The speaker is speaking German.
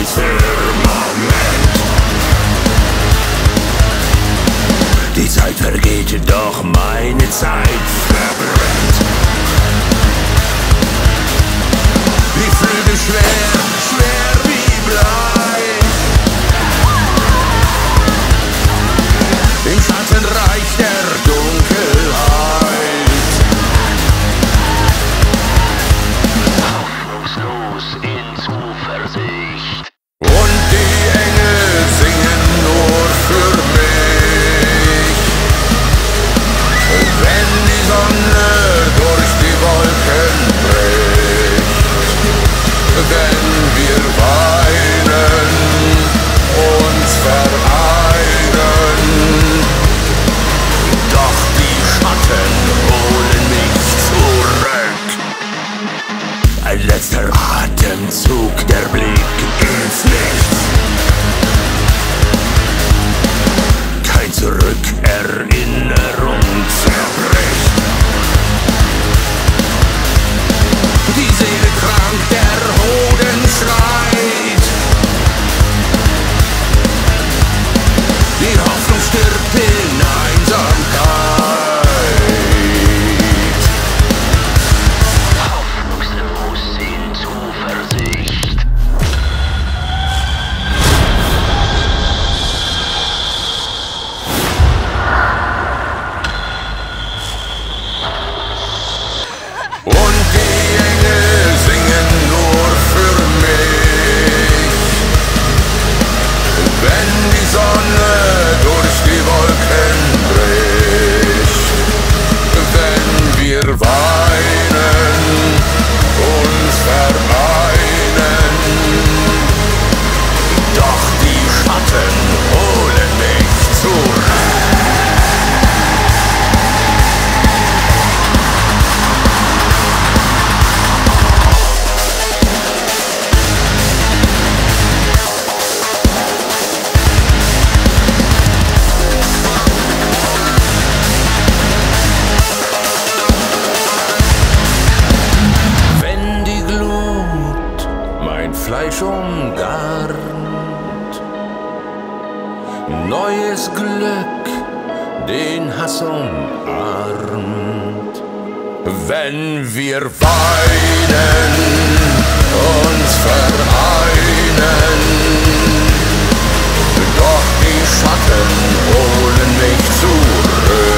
Firmament. Die Zeit vergeht, doch meine Zeit verbrennt. Die Flügel schwer, schwer wie Blei. Im Schattenreich der Dunkelheit. Hoffnungslos in Zuversicht. Und die Engel singen nur für mich. Wenn die Sonne durch die Wolken bricht, wenn wir weinen, uns vereinen, doch die Schatten holen mich zurück. Ein letzter Atemzug, der Blick ins Nichts. Kein Zurück, Erinnerung zerbricht. Die Seele krank, der Hoden schreit. Die Hoffnung stirbt in Einsamkeit. Hoffnungslos in Zuversicht. Und die Engel singen nur für mich. Wenn die Sonne durch die Wolken bricht, wenn wir weinen, uns vereinen, doch die Schatten holen mich zurück. Wenn die Glut mein Fleisch umgarnt, neues Glück den Hass umarmt. Wenn wir weinen, uns vereinen, doch die Schatten holen mich zurück.